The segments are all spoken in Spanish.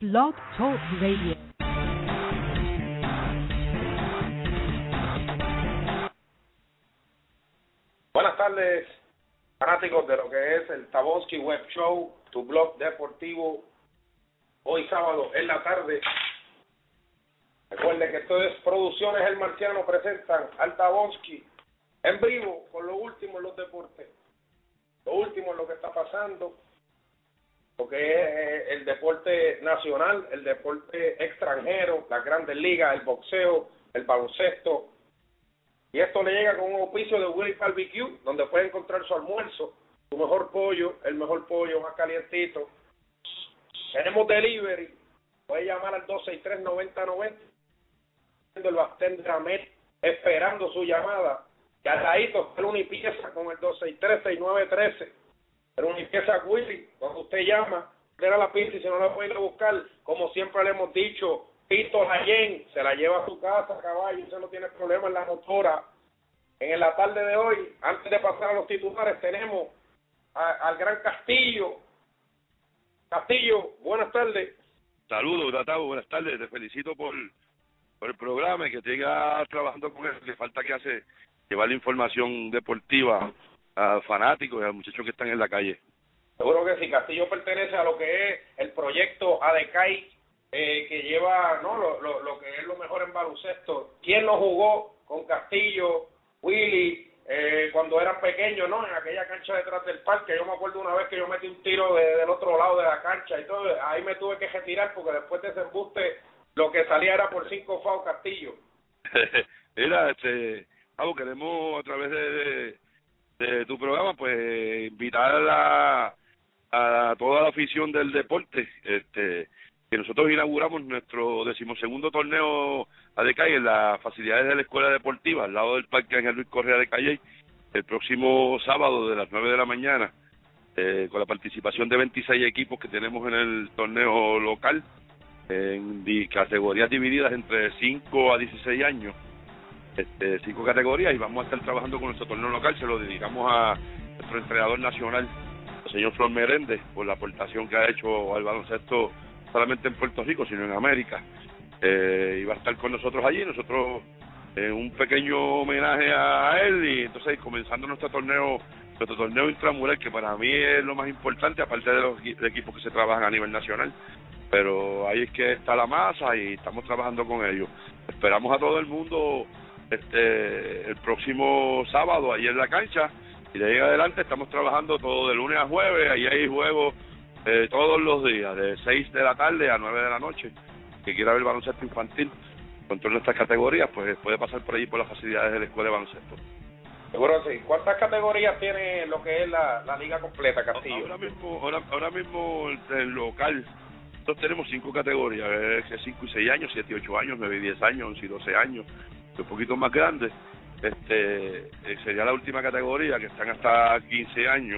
Blog Talk Radio. Buenas tardes, fanáticos de lo que es el Tabosky Web Show, tu blog deportivo. Hoy sábado en la tarde. Recuerden que esto es Producciones El Marciano presentan al Tabosky en vivo con lo último en los deportes, lo último en lo que está pasando, lo que es el deporte nacional, el deporte extranjero, las grandes ligas, el boxeo, el baloncesto. Y esto le llega con un auspicio de Willy Barbecue, donde puede encontrar su almuerzo, su mejor pollo, el mejor pollo más calientito. Tenemos delivery, puede llamar al 263-9090, el Bastén Dramet, esperando su llamada. Y al ladito, el Unipieza con el 263-6913. El Unipieza Willy, cuando usted llama, era la pista y si no la puede ir a buscar, como siempre le hemos dicho, Pito Layen, se la lleva a su casa, caballo, usted no tiene problema en la motora. En la tarde de hoy, antes de pasar a los titulares, tenemos al gran Castillo. Castillo, buenas tardes. Saludos, Tatao, buenas tardes. Te felicito por el programa y que sigas trabajando con él. Le falta que hace llevar la información deportiva a fanáticos y a muchachos que están en la calle. Seguro que sí. Castillo pertenece a lo que es el proyecto ADECAI, que lleva lo que es lo mejor en baloncesto. ¿Quién no jugó con Castillo, Willy, cuando eran pequeños, ¿no? En aquella cancha detrás del parque? Yo me acuerdo una vez que yo metí un tiro del otro lado de la cancha y todo. Ahí me tuve que retirar porque después de ese embuste lo que salía era por 5 fouls Castillo. Mira, queremos a través de tu programa, pues invitar a toda la afición del deporte, que nosotros inauguramos nuestro 12º torneo ADECAI en las facilidades de la Escuela Deportiva, al lado del Parque Ángel Luis Correa de Calley, el próximo sábado de las 9 de la mañana, con la participación de 26 equipos que tenemos en el torneo local, en categorías divididas entre 5 a 16 años, 5 categorías, y vamos a estar trabajando con nuestro torneo local. Se lo dedicamos a nuestro entrenador nacional, el señor Flor Meréndez, por la aportación que ha hecho al baloncesto solamente en Puerto Rico, sino en América. Y va a estar con nosotros allí, nosotros un pequeño homenaje a él, y entonces comenzando nuestro torneo intramural, que para mí es lo más importante, aparte de los equipos que se trabajan a nivel nacional. Pero ahí es que está la masa y estamos trabajando con ellos. Esperamos a todo el mundo el próximo sábado ahí en la cancha, y de ahí en adelante estamos trabajando todo de lunes a jueves. Ahí hay juegos todos los días, de 6 de la tarde a 9 de la noche. Que quiera ver baloncesto infantil con todas nuestras categorías, pues puede pasar por allí por las facilidades de la Escuela de Baloncesto. Seguro sí. ¿Cuántas categorías tiene lo que es la liga completa, Castillo? Ahora mismo el local, nosotros tenemos 5 categorías, 5 y 6 años, 7 y 8 años, 9 y 10 años, 11 y 12 años, un poquito más grandes. Sería la última categoría, que están hasta 15 años.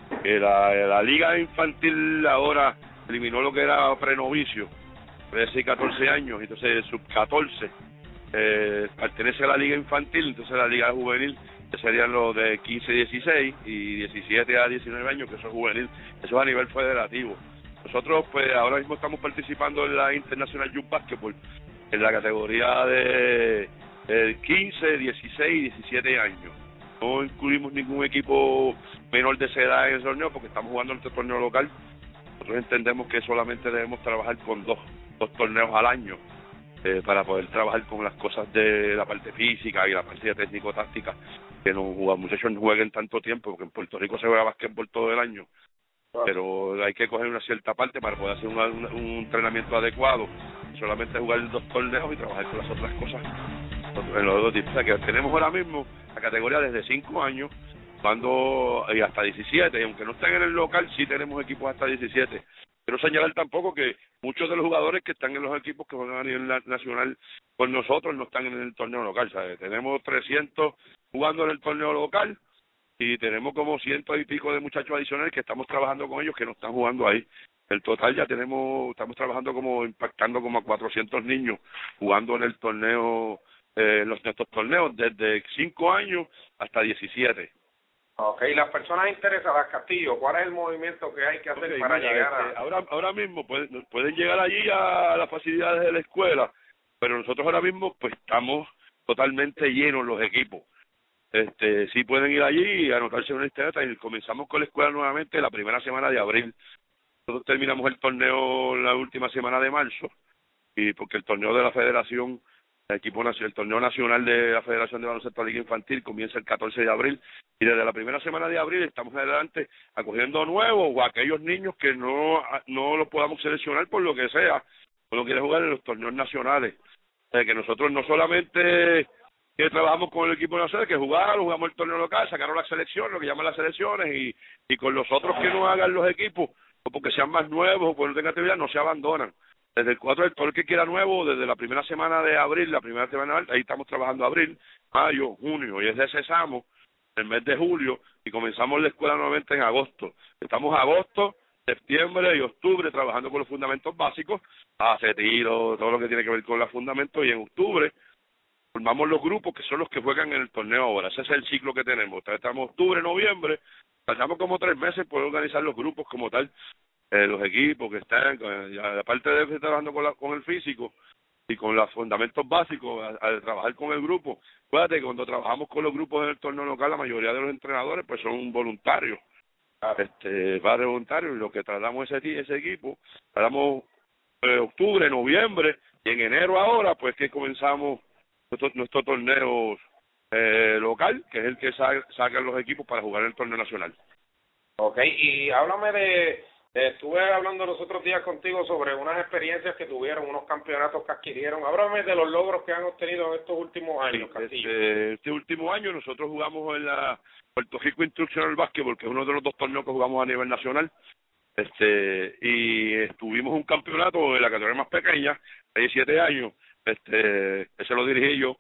La liga infantil ahora eliminó lo que era prenovicio, 13 y 14 años, entonces el sub-14 pertenece a la liga infantil, entonces la liga juvenil, que serían los de 15 y 16 y 17 a 19 años, que eso es juvenil, eso es a nivel federativo. Nosotros pues ahora mismo estamos participando en la International Youth Basketball, en la categoría de 15, 16 y 17 años. No incluimos ningún equipo menor de esa edad en el torneo porque estamos jugando nuestro torneo local. Nosotros entendemos que solamente debemos trabajar con dos torneos al año, para poder trabajar con las cosas de la parte física y la parte técnico-táctica, que los muchachos no jueguen tanto tiempo, porque en Puerto Rico se juega básquetbol todo el año, pero hay que coger una cierta parte para poder hacer un entrenamiento adecuado, solamente jugar 2 torneos y trabajar con las otras cosas en los 2 tipos. O sea, que tenemos ahora mismo la categoría desde 5 años y hasta 17, y aunque no estén en el local, sí tenemos equipos hasta 17. Quiero señalar tampoco que muchos de los jugadores que están en los equipos que juegan a nivel nacional con nosotros no están en el torneo local, ¿sabes? Tenemos 300 jugando en el torneo local y tenemos como 100 y pico de muchachos adicionales que estamos trabajando con ellos que no están jugando ahí. El total ya estamos trabajando impactando como a 400 niños jugando en el torneo, nuestros torneos desde 5 años hasta 17. Ok, las personas interesadas, Castillo, ¿cuál es el movimiento que hay que hacer para llegar a...? Ahora mismo pueden llegar allí a las facilidades de la escuela, pero nosotros ahora mismo pues estamos totalmente llenos los equipos. Sí pueden ir allí y anotarse en una lista y comenzamos con la escuela nuevamente la primera semana de abril. Nosotros terminamos el torneo la última semana de marzo, y porque el torneo de la federación, el torneo nacional de la Federación de Baloncesto Liga Infantil comienza el 14 de abril, y desde la primera semana de abril estamos adelante acogiendo nuevos o aquellos niños que no los podamos seleccionar por lo que sea, o no quieren jugar en los torneos nacionales. Que nosotros no solamente que trabajamos con el equipo nacional, que jugamos el torneo local, sacaron la selección, lo que llaman las selecciones, y con los otros que no hagan los equipos, o porque sean más nuevos o porque no tengan actividad, no se abandonan. Desde el 4 del todo el que quiera nuevo, desde la primera semana de abril, ahí estamos trabajando abril, mayo, junio, y ese cesamos el mes de julio y comenzamos la escuela nuevamente en agosto. Estamos agosto, septiembre y octubre trabajando con los fundamentos básicos, hace tiro, todo lo que tiene que ver con los fundamentos, y en octubre formamos los grupos que son los que juegan en el torneo ahora. Ese es el ciclo que tenemos. Estamos octubre, noviembre, tardamos como 3 meses por organizar los grupos como tal, los equipos que están, aparte de estar trabajando con el físico y con los fundamentos básicos, al trabajar con el grupo. Fíjate que cuando trabajamos con los grupos en el torneo local, la mayoría de los entrenadores pues son voluntarios, padres voluntarios, y lo que tratamos ese equipo, tratamos octubre, noviembre, y en enero ahora pues que comenzamos nuestro torneo local, que es el que sacan los equipos para jugar en el torneo nacional. Ok, y háblame estuve hablando los otros días contigo sobre unas experiencias que tuvieron, unos campeonatos que adquirieron. Háblame de los logros que han obtenido en estos últimos años, Castillo. Este último año nosotros jugamos en la Puerto Rico Instructional Basketball, que es uno de los 2 torneos que jugamos a nivel nacional. Y estuvimos un campeonato de la categoría más pequeña, de 17 años, ese lo dirigí yo,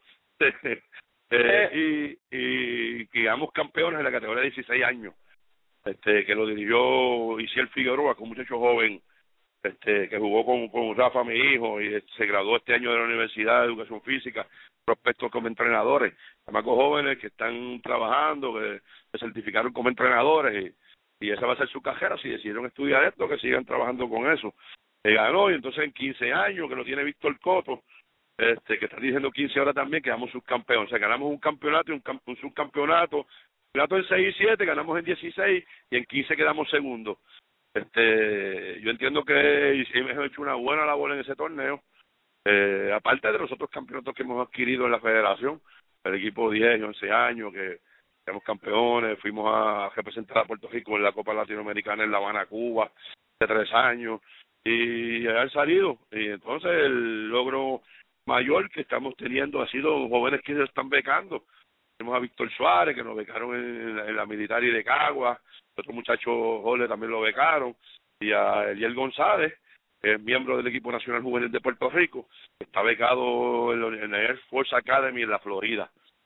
y quedamos campeones en la categoría de 16 años, que lo dirigió Isiel Figueroa, que es un muchacho joven, que jugó con Rafa, mi hijo, y se graduó este año de la Universidad de Educación Física, prospectos como entrenadores, chamacos jóvenes que están trabajando, que se certificaron como entrenadores, y esa va a ser su carrera. Si decidieron estudiar esto, que sigan trabajando con eso. Ganó, y entonces en 15 años, que lo tiene Víctor Coto, que está diciendo 15 ahora también, quedamos subcampeón. O sea, ganamos un campeonato y un subcampeonato. Campeonato en 6 y 7, ganamos en 16, y en 15 quedamos segundos. Yo entiendo que hemos hecho una buena labor en ese torneo, aparte de los otros campeonatos que hemos adquirido en la federación, el equipo 10 y 11 años, que fuimos campeones, fuimos a representar a Puerto Rico en la Copa Latinoamericana en La Habana, Cuba, de 3 años, y haber salido. Y entonces el logro mayor que estamos teniendo ha sido jóvenes que se están becando. Tenemos a Víctor Suárez, que nos becaron en la militar y de Cagua, otro muchacho Jorge también lo becaron, y a Eliel González, que es miembro del equipo nacional juvenil de Puerto Rico, que está becado en la Air Force Academy en la Florida.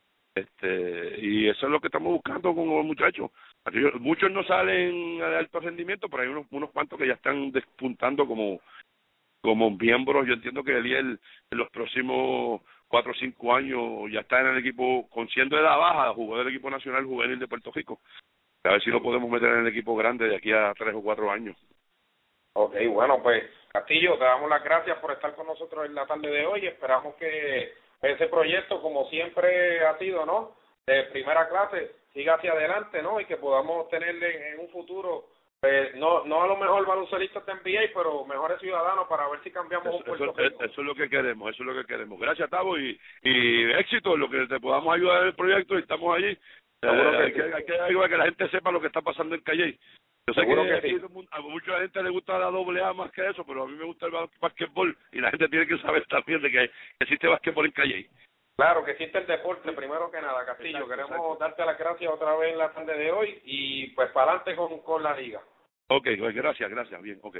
Y eso es lo que estamos buscando con los muchachos. Muchos no salen de alto rendimiento, pero hay unos cuantos que ya están despuntando como miembros. Yo entiendo que Eliel en los próximos 4 o 5 años ya está en el equipo, con siendo de edad baja, jugó del equipo nacional juvenil de Puerto Rico. A ver si lo podemos meter en el equipo grande de aquí a 3 o 4 años. Ok, bueno, pues Castillo, te damos las gracias por estar con nosotros en la tarde de hoy. Esperamos que ese proyecto, como siempre ha sido, ¿no?, de primera clase, siga hacia adelante, ¿no?, y que podamos tenerle en un futuro, no a lo mejor baloncelistas de NBA, pero mejores ciudadanos, para ver si cambiamos un Puerto Rico. Eso es lo que queremos, Gracias, Tavo, y éxito en lo que te podamos ayudar en el proyecto, y estamos allí. Hay que ayudar a que la gente sepa lo que está pasando en Calley. Yo sé que sí, a mucha gente le gusta la AA más que eso, pero a mí me gusta el básquetbol, y la gente tiene que saber también de que existe básquetbol en Calley. Claro, que existe el deporte, primero que nada, Castillo. Queremos darte las gracias otra vez en la tarde de hoy, y pues para adelante con la liga. Ok, pues gracias, bien, ok.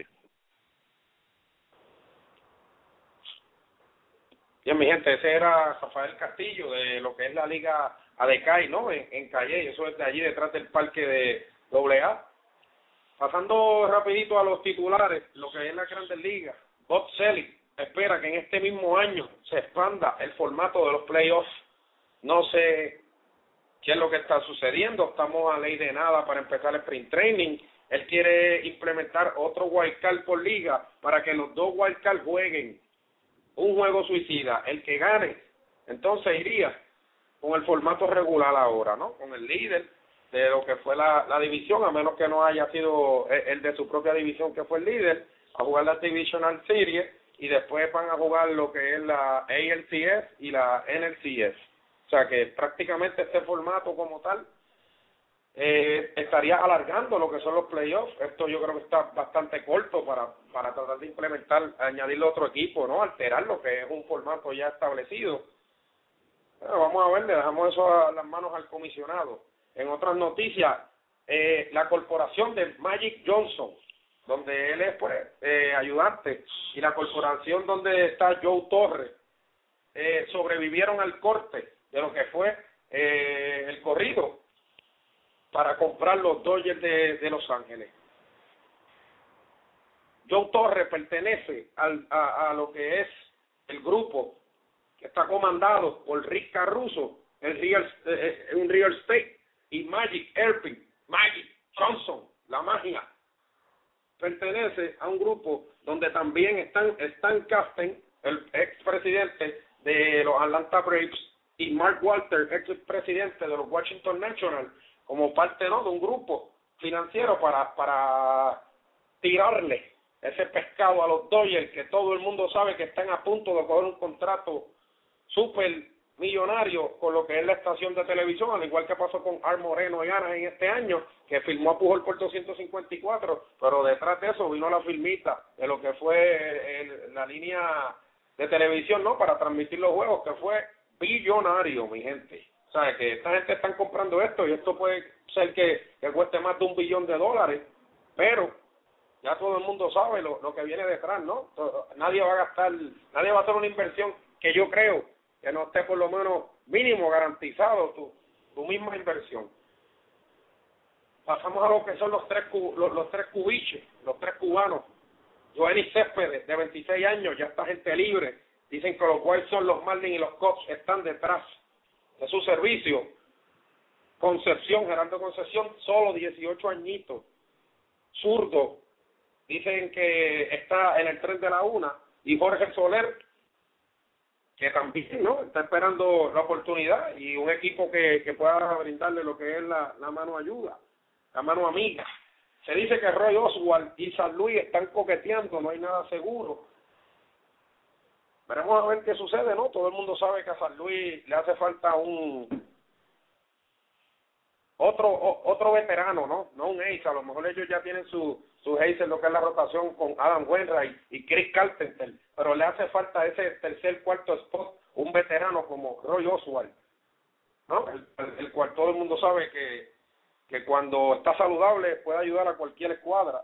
Bien, mi gente, ese era Rafael Castillo, de lo que es la liga ADECAI, ¿no?, en Calley. Eso es de allí detrás del parque de AA. Pasando rapidito a los titulares, lo que es la Grandes Ligas, Bob Selling espera que en este mismo año se expanda el formato de los playoffs. No sé ¿Qué es lo que está sucediendo? Estamos a ley de nada para empezar el sprint training. Él quiere implementar otro wildcard por liga para que los dos wildcards jueguen un juego suicida. El que gane, entonces iría con el formato regular ahora, ¿no? Con el líder de lo que fue la división, a menos que no haya sido el de su propia división que fue el líder, a jugar la Divisional Series y después van a jugar lo que es la ALCS y la NLCS. O sea que prácticamente este formato como tal estaría alargando lo que son los playoffs. Esto yo creo que está bastante corto para tratar de implementar, añadirle otro equipo, ¿no? Alterar lo que es un formato ya establecido. Bueno, vamos a ver, le dejamos eso a las manos al comisionado. En otras noticias, la corporación de Magic Johnson, donde él es pues ayudante, y la corporación donde está Joe Torre, sobrevivieron al corte de lo que fue el corrido para comprar los Dodgers de Los Ángeles. Joe Torre pertenece a lo que es el grupo que está comandado por Rick Caruso, un real estate, y Magic Irving, Magic Johnson, la magia. Pertenece a un grupo donde también están Stan Kasten, el expresidente de los Atlanta Braves, y Mark Walter, expresidente de los Washington Nationals, como parte, ¿no?, de un grupo financiero para tirarle ese pescado a los Dodgers, que todo el mundo sabe que están a punto de coger un contrato súper millonario con lo que es la estación de televisión, al igual que pasó con Art Moreno y Ana en este año, que firmó a Pujol por 254, pero detrás de eso vino la firmita de lo que fue la línea de televisión, ¿no?, para transmitir los juegos, que fue billonario, mi gente. O sea, que esta gente están comprando esto, y esto puede ser que cueste más de $1 billón, pero ya todo el mundo sabe lo que viene detrás, ¿no? Nadie va a hacer una inversión que yo creo que no esté por lo menos mínimo garantizado tu misma inversión. Pasamos a lo que son los tres cubiches, los tres cubanos. Joenny Céspedes, de 26 años, ya está gente libre. Dicen que los White Sox, los Marlins y los Cubs están detrás de su servicio. Gerardo Concepción, solo 18 añitos, zurdo. Dicen que está en el tren de la una. Y Jorge Soler, que también, ¿no?, está esperando la oportunidad, y un equipo que pueda brindarle lo que es la mano ayuda, la mano amiga. Se dice que Roy Oswalt y San Luis están coqueteando, no hay nada seguro. Veremos a ver qué sucede, ¿no? Todo el mundo sabe que a San Luis le hace falta otro veterano, ¿no? Un ace. A lo mejor ellos ya tienen su ace en lo que es la rotación con Adam Wainwright y Chris Carpenter, pero le hace falta ese tercer, cuarto spot, un veterano como Roy Oswalt, ¿no? El cual todo el mundo sabe que cuando está saludable puede ayudar a cualquier escuadra.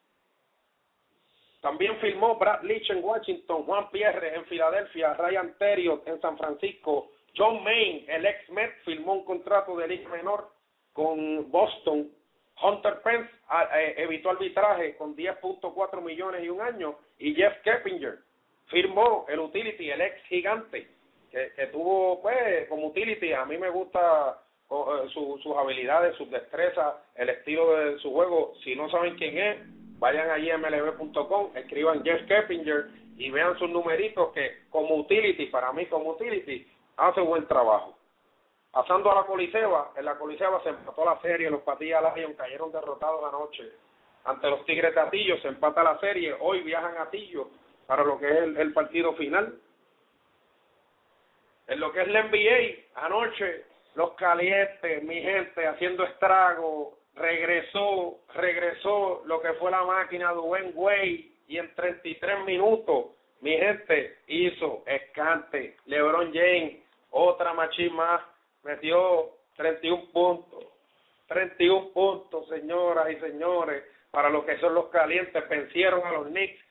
También firmó Brad Leach en Washington, Juan Pierre en Filadelfia, Ryan Theriot en San Francisco, John Maine, el ex-Met, firmó un contrato de liga menor con Boston. Hunter Pence evitó arbitraje con $10.4 millones y un año, y Jeff Keppinger firmó el utility, el ex gigante que tuvo pues como utility. A mí me gusta sus habilidades, sus destrezas, el estilo de su juego. Si no saben quién es, vayan allí a mlb.com, escriban Jeff Keppinger y vean sus numeritos, que como utility, para mí como utility, hace buen trabajo. Pasando a la Coliseba, en la Coliseba se empató la serie, los Patillas Lions cayeron derrotados anoche ante los Tigres de Atillo, se empata la serie, hoy viajan a Atillo para lo que es el partido final. En lo que es la NBA, anoche los calientes, mi gente, haciendo estrago, regresó lo que fue la máquina de Dwayne Wade, y en 33 minutos, mi gente, hizo escante. LeBron James, otra machín más, metió 31 puntos, señoras y señores, para lo que son los calientes. Vencieron a los Knicks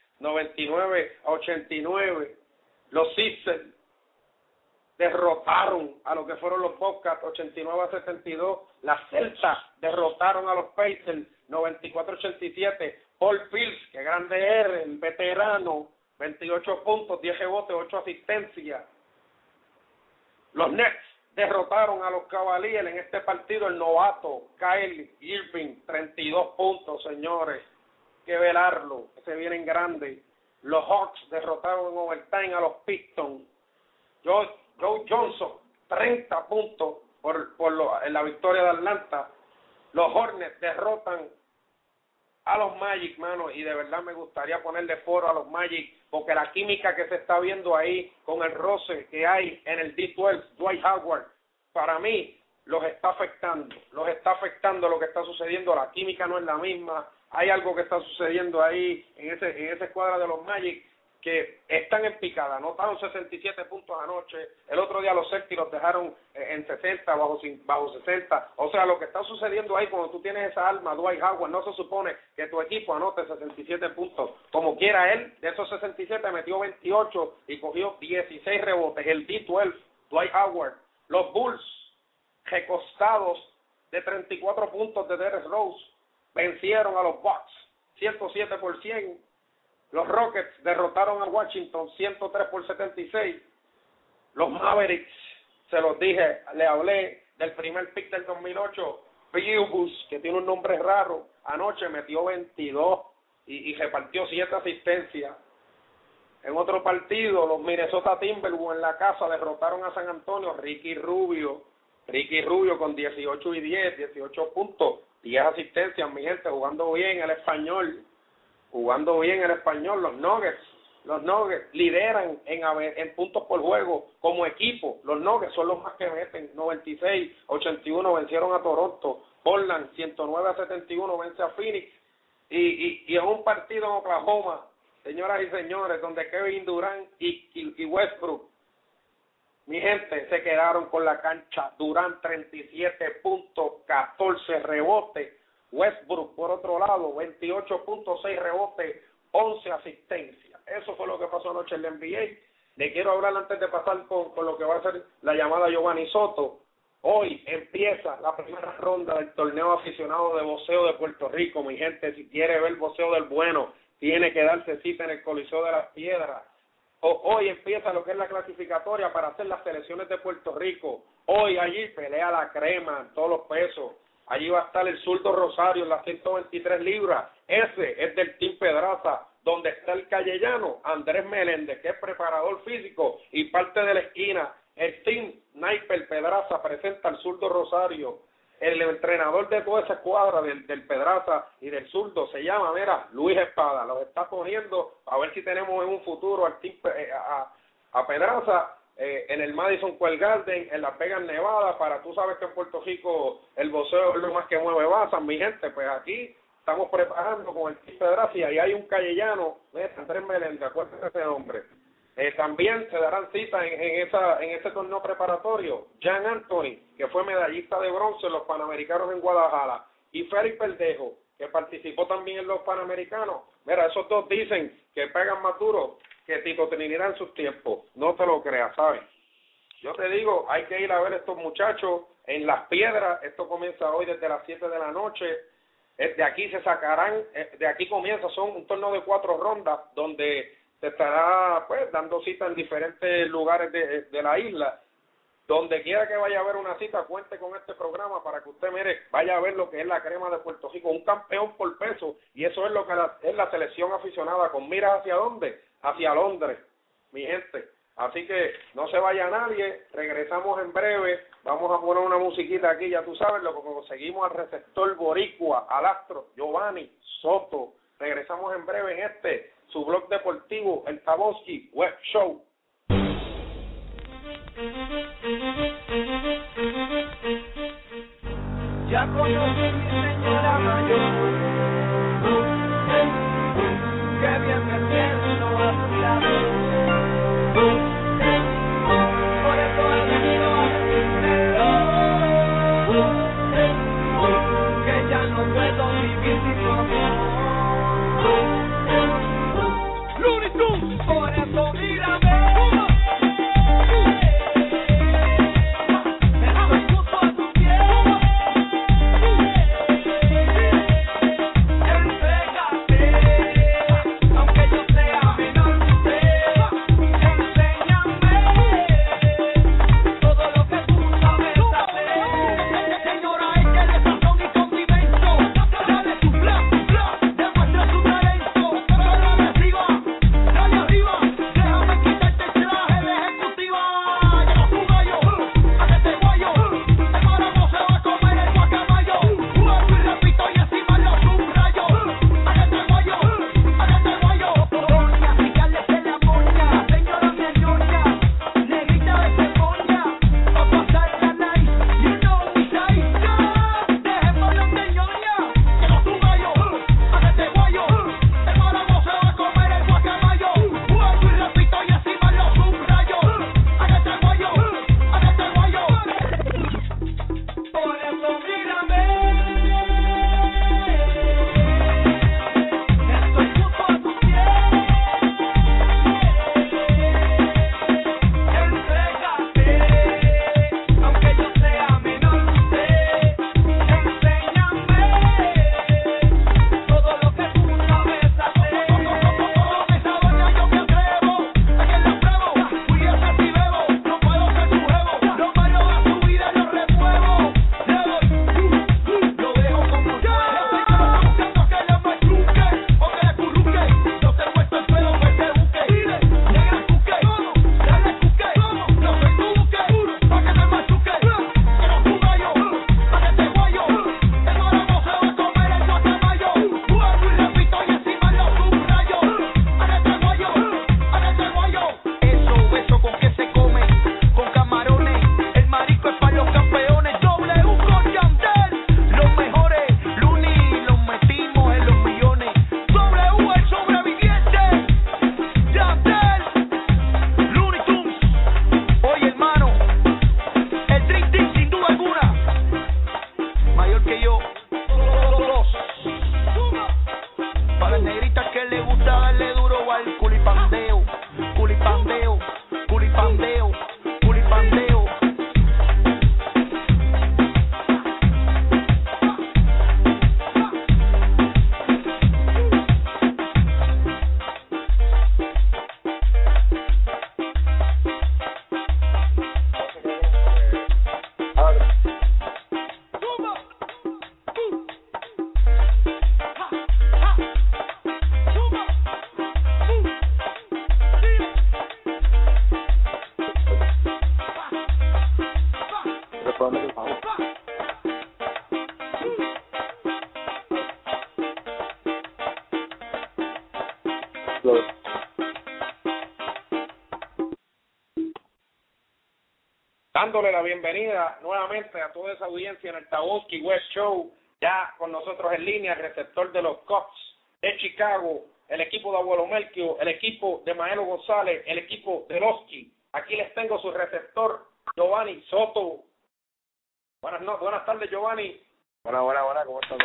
99-89. Los Sixers derrotaron a lo que fueron los Bobcats 89-72. Las Celtas derrotaron a los Pacers 94-87. Paul Pierce, que grande es, el veterano, 28 puntos, 10 rebotes, 8 asistencias. Los Nets derrotaron a los Cavaliers en este partido. El novato Kyle Irving, 32 puntos, señores. Que velarlo, se vienen grandes. Los Hawks derrotaron en overtime a los Pistons. Joe Johnson, 30 puntos en la victoria de Atlanta. Los Hornets derrotan a los Magic, mano, y de verdad me gustaría ponerle foro a los Magic, porque la química que se está viendo ahí con el roce que hay en el D12, Dwight Howard, para mí los está afectando lo que está sucediendo. La química no es la misma, hay algo que está sucediendo ahí en esa escuadra de los Magic que están en picada. Anotaron 67 puntos anoche, el otro día los Celtics los dejaron en 60, bajo 60, o sea, lo que está sucediendo ahí cuando tú tienes esa alma, Dwight Howard, no se supone que tu equipo anote 67 puntos, como quiera él, de esos 67 metió 28 y cogió 16 rebotes, el D12, Dwight Howard. Los Bulls, recostados de 34 puntos de Derrick Rose, vencieron a los Bucks, 107%. Los Rockets derrotaron a Washington 103-76. Los Mavericks, se los dije, le hablé del primer pick del 2008, Piubus, que tiene un nombre raro, anoche metió 22 y repartió 7 asistencias. En otro partido, los Minnesota Timberwolves en la casa derrotaron a San Antonio. Ricky Rubio con 18 y 10, 18 puntos, 10 asistencias, mi gente, jugando bien el español. Los Nuggets lideran en puntos por juego como equipo. Los Nuggets son los más que meten, 96-81 vencieron a Toronto. Portland 109-71 vence a Phoenix. Y en un partido en Oklahoma, señoras y señores, donde Kevin Durant y Westbrook, mi gente, se quedaron con la cancha. Durant 37 puntos, 14 rebotes. Westbrook, por otro lado, 28.6 rebotes, 11 asistencias. Eso fue lo que pasó anoche en la NBA. Le quiero hablar antes de pasar con lo que va a ser la llamada a Giovanni Soto. Hoy empieza la primera ronda del torneo aficionado de boxeo de Puerto Rico. Mi gente, si quiere ver boxeo del bueno, tiene que darse cita en el Coliseo de las Piedras. Hoy empieza lo que es la clasificatoria para hacer las selecciones de Puerto Rico. Hoy allí pelea la crema en todos los pesos. Allí va a estar el zurdo Rosario en las 123 libras. Ese es del Team Pedraza, donde está el callellano Andrés Meléndez, que es preparador físico y parte de la esquina. El Team Sniper Pedraza presenta al zurdo Rosario. El entrenador de toda esa escuadra del Pedraza y del zurdo se llama, Luis Espada. Los está poniendo a ver si tenemos en un futuro al Team a Pedraza en el Madison Square Garden, en Las Vegas, Nevada. Tú sabes que en Puerto Rico el boxeo es lo más que mueve basas, mi gente. Pues aquí estamos preparando con el Team Pedraza y ahí hay un callellano, Andrés Meléndez, acuérdense ese nombre. También se darán cita en ese torneo preparatorio Jan Anthony, que fue medallista de bronce en los Panamericanos en Guadalajara, y Félix Verdejo, que participó también en los Panamericanos. Esos dos dicen que pegan más duro que Tito Trinidad en sus tiempos. No te lo creas, ¿sabes? Yo te digo, hay que ir a ver a estos muchachos en Las Piedras. Esto comienza hoy desde las 7 de la noche. De aquí se sacarán, de aquí comienza, son un torneo de 4 rondas, donde se estará pues dando cita en diferentes lugares de la isla. Donde quiera que vaya a haber una cita, cuente con este programa para que usted, vaya a ver lo que es la crema de Puerto Rico, un campeón por peso, y eso es lo que es la selección aficionada, con miras hacia dónde, hacia Londres, mi gente. Así que no se vaya nadie, regresamos en breve, vamos a poner una musiquita aquí, ya tú sabes, lo que conseguimos al receptor boricua, al astro Giovanni Soto. Regresamos en breve en su blog deportivo, el Taboski Web Show. Ya conocí mi señora mayor, que bien me siento a su lado. Por eso he venido a decirte que ya no puedo vivir sin tu amor. Looney Tunes, por eso mírame. Todo lo que tú sabes. dándole la bienvenida nuevamente a toda esa audiencia en el Tabosky West Show, ya con nosotros en línea, el receptor de los Cubs de Chicago, el equipo de Abuelo Melquio, el equipo de Maelo González, el equipo de Losky. Aquí les tengo su receptor, Giovanni Soto. Buenas tardes, Giovanni. Buena, ¿cómo estás?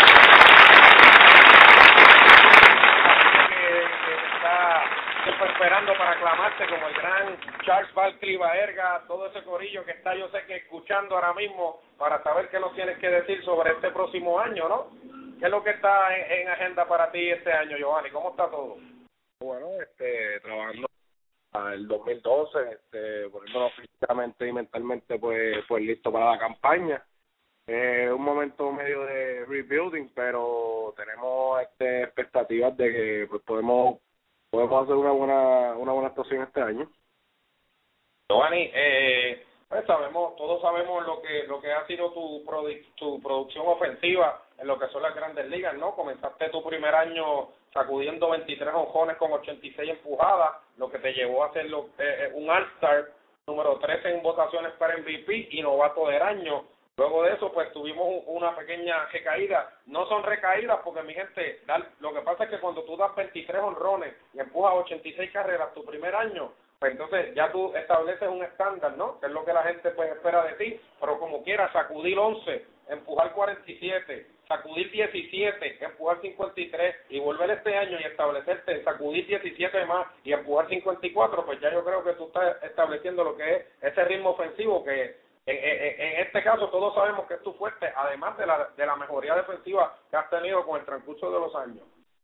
Que está siempre esperando para aclamarte como el gran Charles Barkley Baerga, todo ese corillo que está, yo sé que escuchando ahora mismo para saber qué nos tienes que decir sobre este próximo año, ¿no? ¿Qué es lo que está en agenda para ti este año, Giovanni? ¿Cómo está todo? Bueno, trabajando el 2012, poniéndonos físicamente y mentalmente pues listo para la campaña. Un momento medio de rebuilding, pero tenemos expectativas de que pues podemos hacer una buena actuación este año. Giovanni, pues todos sabemos lo que ha sido tu producción ofensiva en lo que son las Grandes Ligas, ¿no? Comenzaste tu primer año sacudiendo 23 jonrones con 86 empujadas, lo que te llevó a ser un All-Star, número 13 en votaciones para MVP y novato del año. Luego de eso, pues tuvimos una pequeña recaída. No son recaídas porque, mi gente, lo que pasa es que cuando tú das 23 jonrones y empujas 86 carreras tu primer año, pues entonces ya tú estableces un estándar, ¿no? Que es lo que la gente pues espera de ti, pero como quieras, sacudir 11, empujar 47, sacudir 17, empujar 53 y volver este año y establecerte, sacudir 17 más y empujar 54, pues ya yo creo que tú estás estableciendo lo que es ese ritmo ofensivo que en este caso todos sabemos que es tu fuerte, además de la mejoría defensiva que has tenido con el transcurso de los años.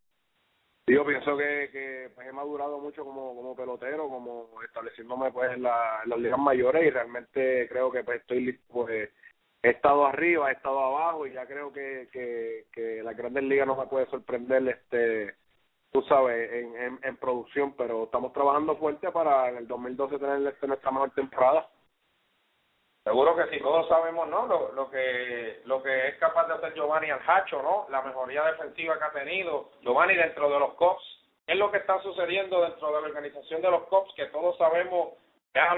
Yo pienso que pues he madurado mucho como pelotero, como estableciéndome pues en las ligas mayores, y realmente creo que pues estoy listo. Pues he estado arriba, he estado abajo, y ya creo que las Grandes Ligas no me puede sorprender, tú sabes, en producción, pero estamos trabajando fuerte para en el 2012 tener nuestra mejor temporada. Seguro que sí, todos sabemos, ¿no? Lo que es capaz de hacer Giovanni Alhacho, ¿no? La mejoría defensiva que ha tenido Giovanni dentro de los Cubs. ¿Qué es lo que está sucediendo dentro de la organización de los Cubs? Que todos sabemos ya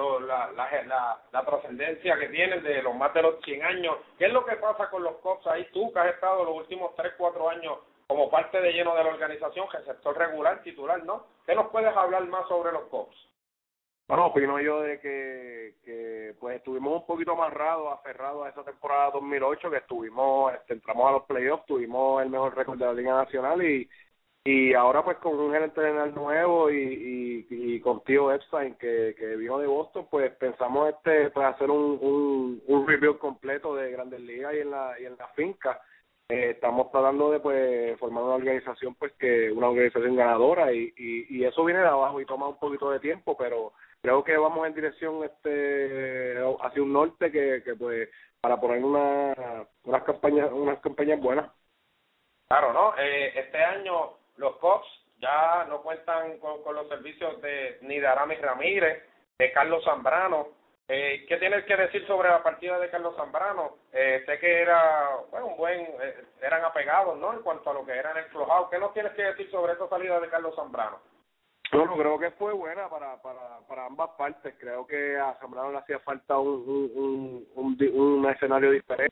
la trascendencia que tienen de los más de los 100 años. ¿Qué es lo que pasa con los Cubs ahí? Tú que has estado los últimos 3, 4 años como parte de lleno de la organización, receptor regular, titular, ¿no? ¿Qué nos puedes hablar más sobre los Cubs? Bueno, opino yo de que pues estuvimos un poquito aferrados a esa temporada 2008, que entramos a los playoffs, tuvimos el mejor récord de la Liga Nacional, y ahora pues con un gerente general nuevo y con Tío Epstein que vino de Boston, pues pensamos pues hacer un rebuild completo de Grandes Ligas y en la finca. Estamos tratando de pues formar una organización ganadora, y eso viene de abajo y toma un poquito de tiempo, pero creo que vamos en dirección hacia un norte que pues para poner unas campañas buenas. Claro, ¿no? Este año los Cubs ya no cuentan con los servicios ni de Aramis Ramírez, de Carlos Zambrano. ¿Qué tienes que decir sobre la partida de Carlos Zambrano? Sé que eran apegados, ¿no? En cuanto a lo que era en el clubhouse. ¿Qué nos tienes que decir sobre esta salida de Carlos Zambrano? Bueno, creo que fue buena para ambas partes. Creo que a Zambrano le hacía falta un escenario diferente.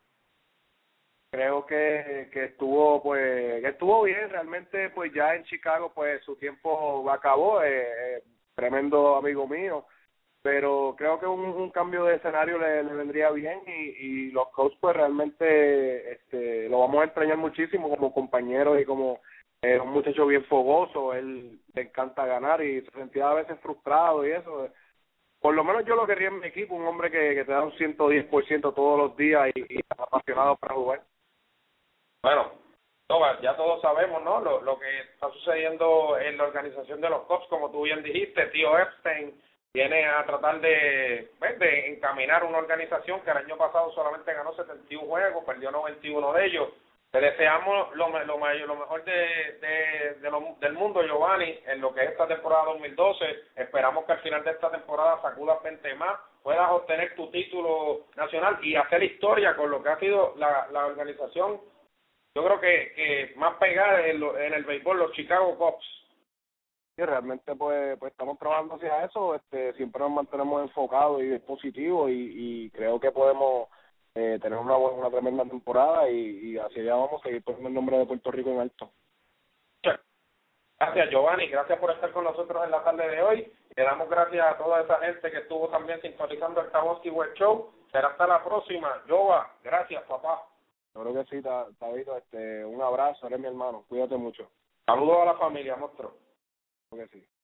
Creo que estuvo bien. Realmente pues ya en Chicago pues su tiempo acabó. Tremendo amigo mío, pero creo que un cambio de escenario le vendría bien, y los Cubs pues realmente lo vamos a extrañar muchísimo como compañero y como un muchacho bien fogoso. Él le encanta ganar y se sentía a veces frustrado y eso. Por lo menos yo lo quería en mi equipo, un hombre que te da un 110% todos los días y apasionado para jugar. Bueno, ya todos sabemos, ¿no? Lo que está sucediendo en la organización de los Cubs, como tú bien dijiste. Tío Epstein viene a tratar de encaminar una organización que el año pasado solamente ganó 71 juegos, perdió 91 de ellos. Te deseamos lo mejor del mundo, Giovanni, en lo que es esta temporada 2012. Esperamos que al final de esta temporada sacudas 20 más, puedas obtener tu título nacional y hacer historia con lo que ha sido la organización. Yo creo que más pegada en el béisbol, los Chicago Cubs. y realmente pues estamos trabajando hacia eso, siempre nos mantenemos enfocados y positivos y creo que podemos tener una tremenda temporada y hacia allá vamos a seguir poniendo el nombre de Puerto Rico en alto. Gracias, Giovanni, gracias por estar con nosotros en la tarde de hoy. Le damos gracias a toda esa gente que estuvo también sintonizando el Tabosky Web Show. Será hasta la próxima. Jova, gracias, papá. Yo creo que sí, Tabito, un abrazo, eres mi hermano, cuídate mucho. Saludos a la familia, monstruo. Creo que sí.